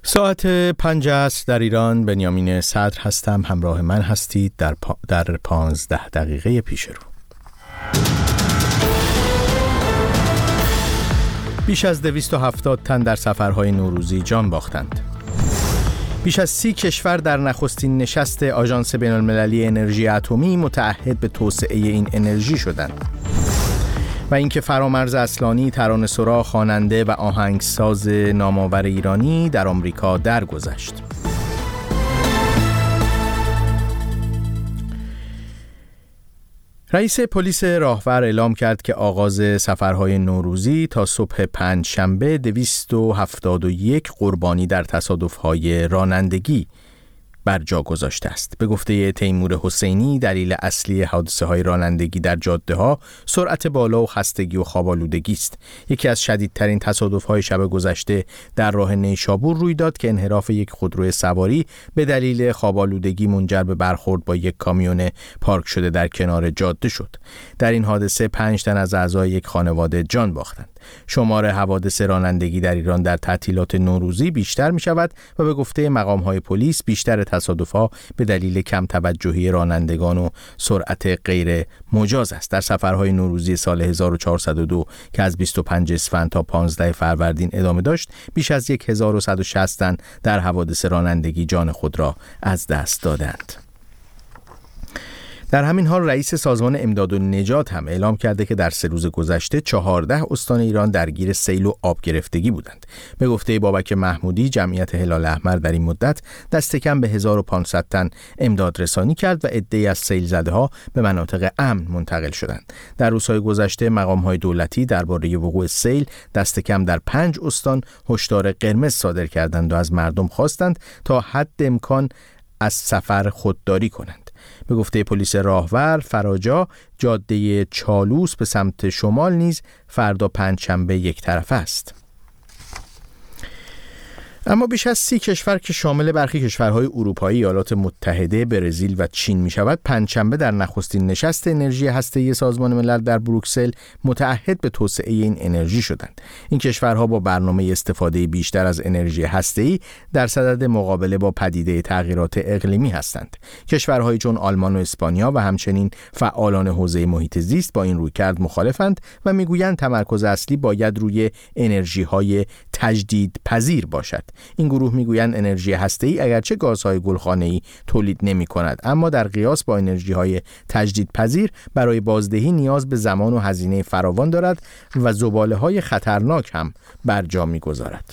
ساعت 5 عصر در ایران. بنیامین صدر هستم. همراه من هستید در 15 دقیقه پیش رو. بیش از 270 تن در سفرهای نوروزی جان باختند. بیش از 30 کشور در نخستین نشست آژانس بین‌المللی انرژی اتمی متعهد به توسعه این انرژی شدند. و اینکه فرامرز اصلانی، ترانه‌سرا، خواننده و آهنگساز نامآور ایرانی در آمریکا درگذشت. رئیس پلیس راهور اعلام کرد که آغاز سفرهای نوروزی تا صبح پنجشنبه 271 قربانی در تصادف‌های رانندگی بر جا گذاشته است. به گفته تیمور حسینی، دلیل اصلی حادثه‌های رانندگی در جاده‌ها سرعت بالا و خستگی و خواب‌آلودگی است. یکی از شدیدترین تصادف‌های شب گذشته در راه نیشابور روی داد که انحراف یک خودروی سواری به دلیل خواب‌آلودگی منجر به برخورد با یک کامیون پارک شده در کنار جاده شد. در این حادثه 5 تن از اعضای یک خانواده جان باختند. شمار حوادث رانندگی در ایران در تعطیلات نوروزی بیشتر می شود و به گفته مقام‌های پلیس بیشتر تصادف‌ها به دلیل کم توجهی رانندگان و سرعت غیر مجاز است. در سفرهای نوروزی سال 1402 که از 25 اسفند تا 15 فروردین ادامه داشت، بیش از 1160 تن در حوادث رانندگی جان خود را از دست دادند. در همین حال رئیس سازمان امداد و نجات هم اعلام کرده که در 3 روز گذشته 14 استان ایران درگیر سیل و آب گرفتگی بودند. به گفته بابک محمودی، جمعیت هلال احمر در این مدت دست کم به 1500 تن امداد رسانی کرد و عده‌ای از سیل زده‌ها به مناطق امن منتقل شدند. در روزهای گذشته مقام‌های دولتی درباره وقوع سیل دست کم در 5 استان هشدار قرمز صادر کردند و از مردم خواستند تا حد امکان از سفر خودداری کنند. به گفته پلیس راهور فراجا، جاده چالوس به سمت شمال نیز فردا پنجشنبه یک طرفه است. اما بیش از 30 کشور که شامل برخی کشورهای اروپایی، ایالات متحده، برزیل و چین می شود، پنجشنبه در نخستین نشست انرژی هسته‌ای سازمان ملل در بروکسل متعهد به توسعه این انرژی شدند. این کشورها با برنامه استفاده بیشتر از انرژی هسته‌ای در صدد مقابله با پدیده تغییرات اقلیمی هستند. کشورهایی چون آلمان و اسپانیا و همچنین فعالان حوزه محیط زیست با این رویکرد مخالفند و میگویند تمرکز اصلی باید روی انرژی‌های تجدیدپذیر باشد. این گروه میگویند انرژی هسته‌ای اگرچه گازهای گلخانه‌ای تولید نمی‌کند، اما در قیاس با انرژی‌های تجدیدپذیر برای بازدهی نیاز به زمان و هزینه فراوان دارد و زباله‌های خطرناک هم بر جا می‌گذارد.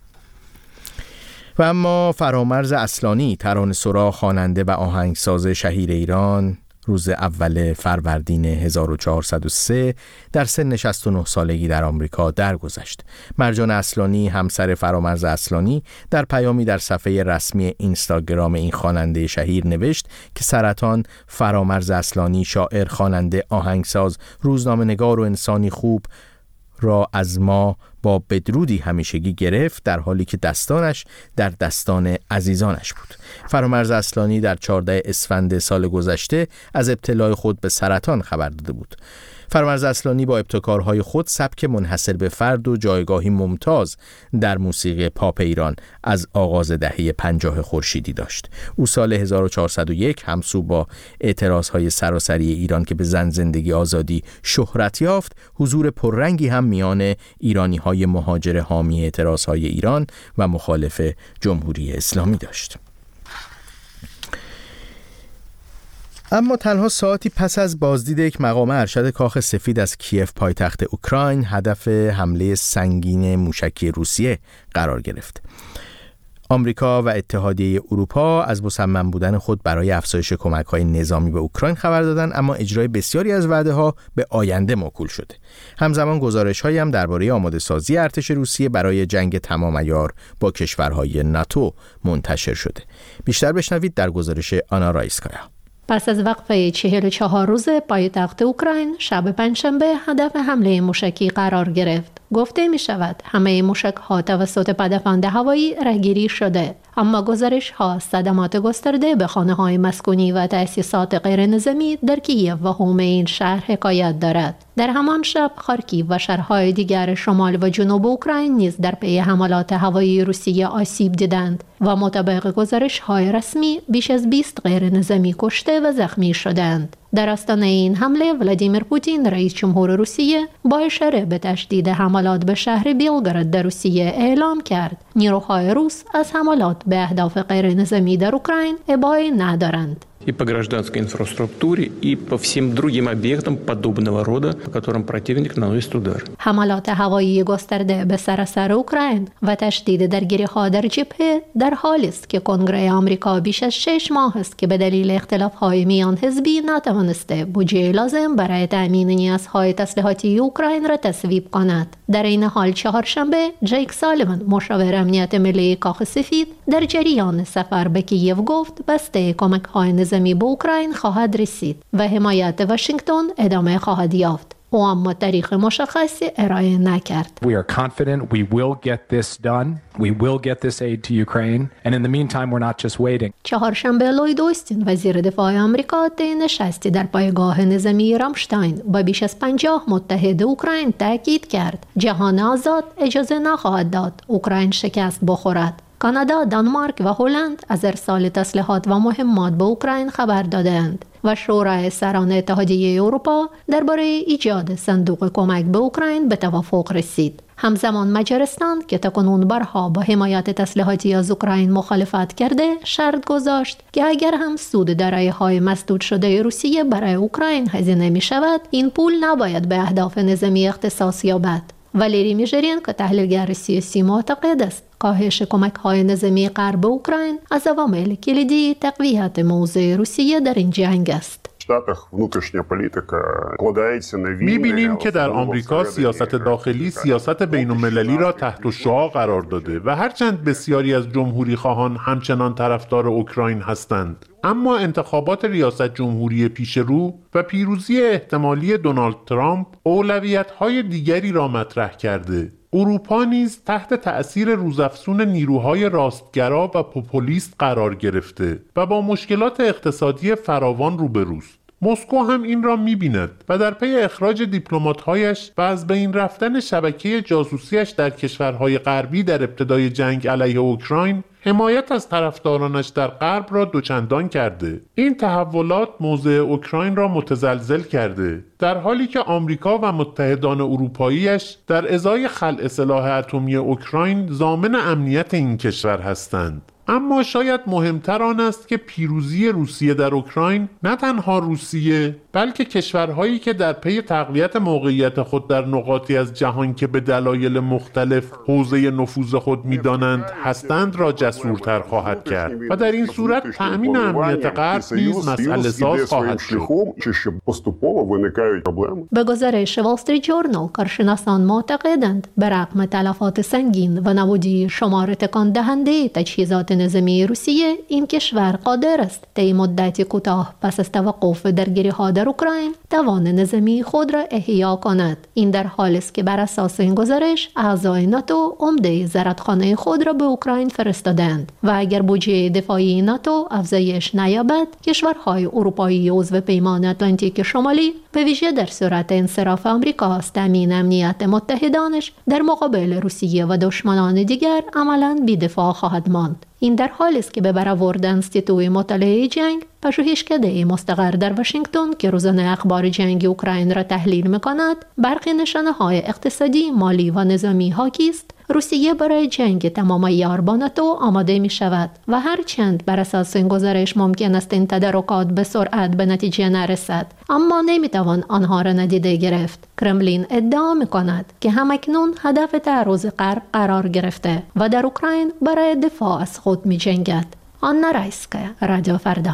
و اما فرامرز اصلانی، ترانه‌سرا، خواننده و آهنگساز شهیر ایران، روز اول فروردین 1403 در سن 69 سالگی در آمریکا درگذشت. مرجان اصلانی، همسر فرامرز اصلانی، در پیامی در صفحه رسمی اینستاگرام این خواننده شهیر نوشت که سرطان فرامرز اصلانی، شاعر، خواننده، آهنگساز، روزنامه‌نگار و انسانی خوب را از ما با بدرودی همیشگی گرفت، در حالی که دستانش در دستان عزیزانش بود. فرامرز اصلانی در 14 اسفند سال گذشته از ابتلای خود به سرطان خبر داده بود. فرامرز اصلانی با ابتکارهای خود سبک منحصر به فرد و جایگاهی ممتاز در موسیقی پاپ ایران از آغاز دهه 50 خورشیدی داشت. او سال 1401 همسو با اعتراضهای سراسری ایران که به زن، زندگی، آزادی شهرت یافت، حضور پررنگی هم میان ایرانی‌های مهاجر حامی اعتراضهای ایران و مخالف جمهوری اسلامی داشت. اما تنها ساعتی پس از بازدید یک مقام ارشد کاخ سفید از کیف پایتخت اوکراین هدف حمله سنگین موشکی روسیه قرار گرفت. آمریکا و اتحادیه اروپا از مصمم بودن خود برای افزایش کمک‌های نظامی به اوکراین خبر دادند، اما اجرای بسیاری از وعده‌ها به آینده موکول شده. همزمان گزارش‌هایی هم درباره آماده‌سازی ارتش روسیه برای جنگ تمام عیار با کشورهای ناتو منتشر شده. بیشتر بشنوید در گزارش آنا رایسکایا. پس از وقفه 44 روز پایتخت اوکراین شب پنجشنبه هدف حمله موشکی قرار گرفت. گفته می شود همه موشک‌ها توسط پدافند هوایی رهگیری شده، اما گزارش‌ها صدمات گسترده به خانه‌های مسکونی و تأسیسات غیرنظامی در کییف و حومه این شهر حکایت دارد. در همان شب خارکیو و شهرهای دیگر شمال و جنوب اوکراین نیز در پی حملات هوایی روسیه آسیب دیدند و مطابق گزارش‌های رسمی بیش از 20 غیرنظامی کشته و زخمی شدند. در آستانه این حمله ولادیمیر پوتین رئیس جمهور روسیه با اشاره به تشدید حملات به شهر بیلگراد در روسیه اعلام کرد نیروهای روس از حملات به اهداف غیرنظامی در اوکراین ابایی ندارند. И по гражданской инфраструктуре, и по всем другим объектам подобного рода, по которым противник наносит удар. حملات هوایی گسترده به سراسر اوکراین و تشدید درگیری‌ها در جبهه در حالی است که کنگره آمریکا بیش از 6 ماه است که به دلیل اختلاف‌های میان حزبی نتوانسته بودجه لازم برای تأمین نیازهای تسلیحاتی اوکراین را تصویب کند. در این حال چهارشنبه جیک سالیوان مشاور امنیت ملی کاخ سفید در جریان سفر به کییف گفت بسته کمک‌های نظامی به اوکراین خواهد رسید و حمایت واشنگتن ادامه خواهد یافت. او اما تاریخ مشخصی ارائه نکرد. We are confident we will get this done. We will get this aid to Ukraine. And in the meantime we're not just waiting. چهارشنبه لوید اوستین وزیر دفاع آمریکا طی نشستی در پایگاه نظامی رامشتاین با بیش از 50 متحد اوکراین تاکید کرد جهان آزاد اجازه نخواهد داد اوکراین شکست بخورد. کانادا، دانمارک و هلند از ارسال تسلیحات و مهمات به اوکراین خبر دادند و شورای سران اتحادیه اروپا درباره ایجاد صندوق کمک به اوکراین به توافق رسید. همزمان مجارستان که تاکنون بارها با حمایت تسلیحاتی از اوکراین مخالفت کرده، شرط گذاشت که اگر هم سود دارایی‌های مسدود شده روسیه برای اوکراین هزینه می شود، این پول نباید به اهداف نظامی اختصاص یابد. والری میژرین که تحلیلگر سیاسی معتقد است کاهش کمک‌های نظامی غرب به اوکراین از عوامل کلیدی تقویت موضع روسیه در این جنگ است. می‌بینیم که در آمریکا سیاست داخلی سیاست بین‌المللی را تحت الشعاع قرار داده و هرچند بسیاری از جمهوری خواهان همچنان طرفدار اوکراین هستند، اما انتخابات ریاست جمهوری پیش رو و پیروزی احتمالی دونالد ترامپ اولویت‌های دیگری را مطرح کرده. اروپا نیز تحت تأثیر روزافزون نیروهای راستگرا و پوپولیست قرار گرفته و با مشکلات اقتصادی فراوان روبروست. مسکو هم این را می‌بیند و در پی اخراج دیپلمات‌هایش و از بین رفتن شبکه جاسوسیش در کشورهای غربی در ابتدای جنگ علیه اوکراین، حمایت از طرفدارانش در غرب را دوچندان کرده. این تحولات موضع اوکراین را متزلزل کرده، در حالی که آمریکا و متحدان اروپاییش در ازای خلع سلاح اتمی اوکراین ضامن امنیت این کشور هستند. اما شاید مهمتر آن است که پیروزی روسیه در اوکراین نه تنها روسیه بلکه کشورهایی که در پی تقویت موقعیت خود در نقاطی از جهان که به دلایل مختلف حوزه نفوذ خود می‌دانند هستند را جسورتر خواهد کرد و در این صورت تأمین امنیت غرب نیز مسئله ساز خواهد شد. به گزارش وال استریت جورنال کارشناسان معتقدند به رغم تلفات سنگین و نبودی شمار تکان دهنده تجهیزات نظامی روسیه، این کشور قادر است طی مدتی کوتاه پس از توقف درگیری‌ها در اوکراین توان نظامی خود را احیا کند. این در حالی است که بر اساس این گزارش اعضای ناتو عمده زرادخانه خود را به اوکراین فرستادند و اگر بودجه دفاعی ناتو افزایش نیابد، کشورهای اروپایی عضو پیمان اتلانتیک شمالی به ویژه در صورت انصراف آمریکا از تامین امنیت متحدانش در مقابل روسیه و دشمنان دیگر عملاً بی‌دفاع خواهد ماند. این در حالی است که به برآورد انستیتوی مطالعه جنگ پژوهشکده مستقر در واشنگتن که روزانه اخبار جنگ اوکراین را تحلیل می‌کند، برخی نشانه‌های اقتصادی، مالی و نظامی حاکی است روسیه برای جنگ تمام عیار با ناتو آماده می شود و هرچند بر اساس این گزارش ممکن است این تدارکات به سرعت به نتیجه نرسد، اما نمیتوان آنها را ندیده گرفت. کرملین ادعا می کند که همکنون هدف تعرض غرب قرار گرفته و در اوکراین برای دفاع از خود می جنگد. آنا رایسکا، رادیو فردا.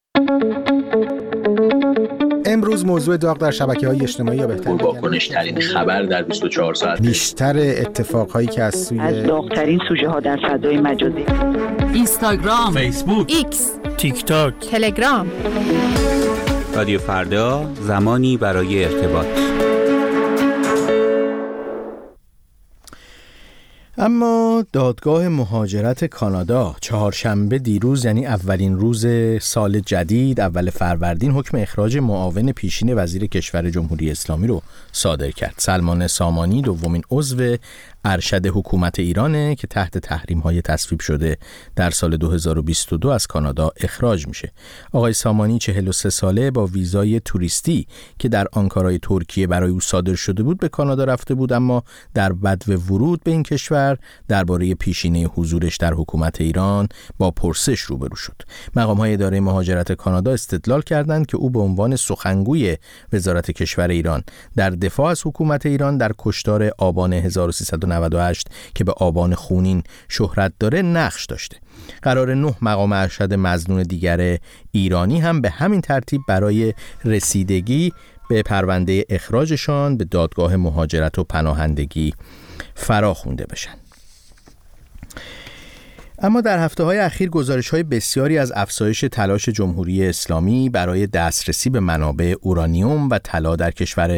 امروز موضوع داغ در شبکه‌های اجتماعی یا بهتر واکنش‌ترین خبر در 24 ساعت، بیشتر اتفاقهایی که از داغ‌ترین سوژه‌ها در فضای مجازی، اینستاگرام، فیسبوک، ایکس، تیک تاک، تلگرام. رادیو فردا، زمانی برای ارتباط. اما دادگاه مهاجرت کانادا چهارشنبه دیروز، یعنی اولین روز سال جدید، اول فروردین، حکم اخراج معاون پیشین وزیر کشور جمهوری اسلامی رو صادر کرد. سلمان سامانی دومین عضو ارشد حکومت ایرانه که تحت تحریم‌های تصویب شده در سال 2022 از کانادا اخراج میشه. آقای سامانی 43 ساله با ویزای توریستی که در آنکارای ترکیه برای او صادر شده بود به کانادا رفته بود، اما در بدو ورود به این کشور درباره پیشینه حضورش در حکومت ایران با پرسش روبرو شد. مقام‌های اداره مهاجرت کانادا استدلال کردند که او به عنوان سخنگوی وزارت کشور ایران در دفاع از حکومت ایران در کشتار آبان 1398 که به آبان خونین شهرت داره نقش داشته. قرار 9 مقام ارشد مظنون دیگر ایرانی هم به همین ترتیب برای رسیدگی به پرونده اخراجشان به دادگاه مهاجرت و پناهندگی فراخوانده بشن. اما در هفته‌های اخیر گزارش‌های بسیاری از افزایش تلاش جمهوری اسلامی برای دسترسی به منابع اورانیوم و طلا در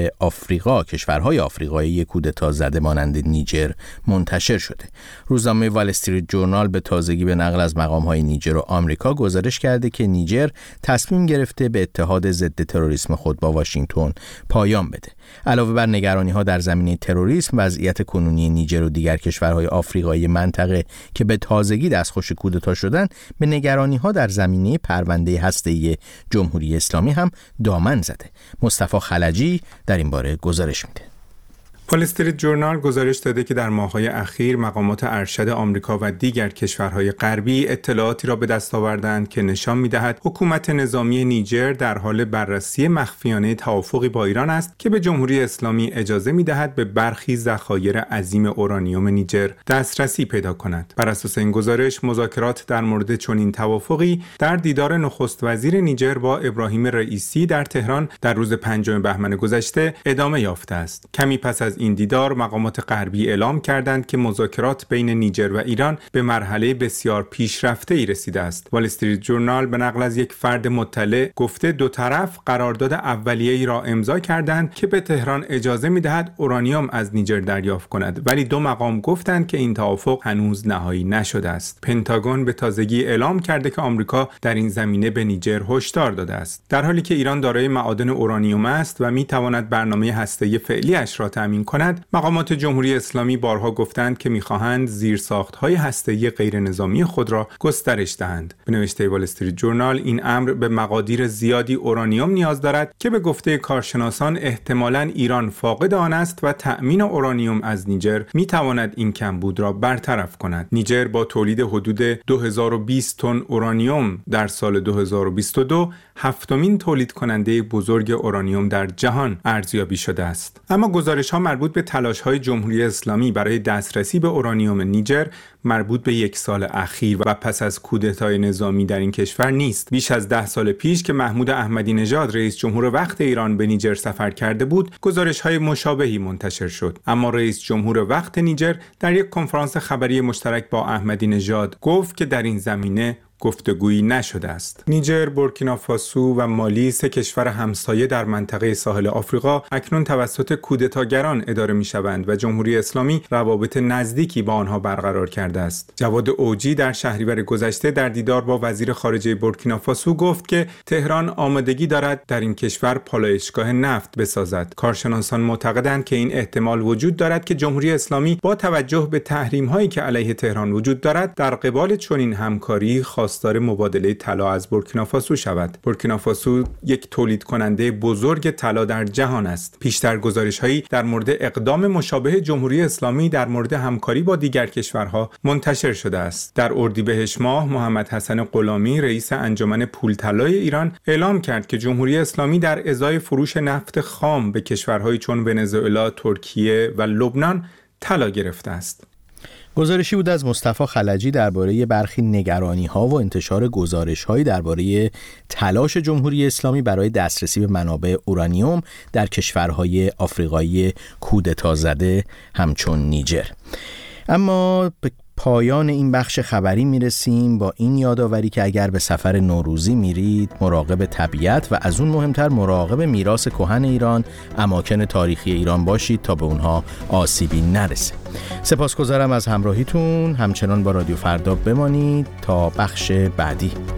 کشورهای آفریقایی کودتا زده مانند نیجر منتشر شده. روزنامه وال استریت جورنال به تازگی به نقل از مقام‌های نیجر و آمریکا گزارش کرده که نیجر تصمیم گرفته به اتحاد ضد تروریسم خود با واشنگتن پایان بده. علاوه بر نگرانی‌ها در زمینه تروریسم، وضعیت کنونی نیجر و دیگر کشورهای آفریقایی منطقه که به تازگی دستخوش کودتا شدن، به نگرانی‌ها در زمینه پرونده هسته‌ای جمهوری اسلامی هم دامن زده. مصطفی خلجی در این باره گزارش میده. وال استریت جورنال گزارش داده که در ماه‌های اخیر مقامات ارشد آمریکا و دیگر کشورهای غربی اطلاعاتی را به دست آوردند که نشان می‌دهد حکومت نظامی نیجر در حال بررسی مخفیانه توافقی با ایران است که به جمهوری اسلامی اجازه می‌دهد به برخی ذخایر عظیم اورانیوم نیجر دسترسی پیدا کند. بر اساس این گزارش، مذاکرات در مورد چنین توافقی در دیدار نخست وزیر نیجر با ابراهیم رئیسی در تهران در روز 5 بهمن گذشته ادامه یافته است. کمی پس از این دیدار، مقامات غربی اعلام کردند که مذاکرات بین نیجر و ایران به مرحله بسیار پیشرفته‌ای رسیده است. وال استریت جورنال به نقل از یک فرد مطلع گفته دو طرف قرارداد اولیه‌ای را امضا کردند که به تهران اجازه می‌دهد اورانیوم از نیجر دریافت کند، ولی دو مقام گفتند که این توافق هنوز نهایی نشده است. پنتاگون به تازگی اعلام کرده که آمریکا در این زمینه به نیجر هشدار داده است. در حالی که ایران دارای معادن اورانیوم است و می‌تواند برنامه هسته‌ای فعلی‌اش را تامین کند، مقامات جمهوری اسلامی بارها گفتند که می‌خواهند زیرساخت‌های هسته‌ای غیر نظامی خود را گسترش دهند. به نوشته وال استریت جورنال، این امر به مقادیر زیادی اورانیوم نیاز دارد که به گفته کارشناسان احتمالاً ایران فاقد آن است و تأمین اورانیوم از نیجر می‌تواند این کمبود را برطرف کند. نیجر با تولید حدود 2020 تن اورانیوم در سال 2022 هفتمین تولید کننده بزرگ اورانیوم در جهان ارزیابی شده است. اما گزارش‌ها مربوط به تلاش‌های جمهوری اسلامی برای دسترسی به اورانیوم نیجر مربوط به 1 سال اخیر و پس از کودتای نظامی در این کشور نیست. بیش از 10 سال پیش که محمود احمدی نژاد رئیس جمهور وقت ایران به نیجر سفر کرده بود، گزارش‌های مشابهی منتشر شد. اما رئیس جمهور وقت نیجر در یک کنفرانس خبری مشترک با احمدی نژاد گفت که در این زمینه گفتگویی نشده است. نیجر، بورکینافاسو و مالی، 3 کشور همسایه در منطقه ساحل آفریقا، اکنون توسط کودتاگران اداره می‌شوند و جمهوری اسلامی روابط نزدیکی با آنها برقرار کرده است. جواد اوجی در شهریور گذشته در دیدار با وزیر خارجه بورکینافاسو گفت که تهران آمادگی دارد در این کشور پالایشگاه نفت بسازد. کارشناسان معتقدند که این احتمال وجود دارد که جمهوری اسلامی با توجه به تحریم‌هایی که علیه تهران وجود دارد، در قبال چنین همکاری خواستار مبادله طلا از بورکینافاسو شود. بورکینافاسو یک تولید کننده بزرگ طلا در جهان است. پیشتر گزارش‌هایی در مورد اقدام مشابه جمهوری اسلامی در مورد همکاری با دیگر کشورها منتشر شده است. در اردیبهشت ماه، محمد حسن غلامی، رئیس انجمن پول طلای ایران، اعلام کرد که جمهوری اسلامی در ازای فروش نفت خام به کشورهایی چون ونزوئلا، ترکیه و لبنان طلا گرفته است. گزارشی بود از مصطفی خلجی درباره برخی نگرانی‌ها و انتشار گزارش‌هایی درباره تلاش جمهوری اسلامی برای دسترسی به منابع اورانیوم در کشورهای آفریقایی کودتا زده همچون نیجر. اما پایان این بخش خبری میرسیم با این یادآوری که اگر به سفر نوروزی میرید مراقب طبیعت و از اون مهمتر مراقب میراث کهن ایران، اماکن تاریخی ایران باشید تا به اونها آسیبی نرسه. سپاسگزارم از همراهیتون. همچنان با رادیو فردا بمانید تا بخش بعدی.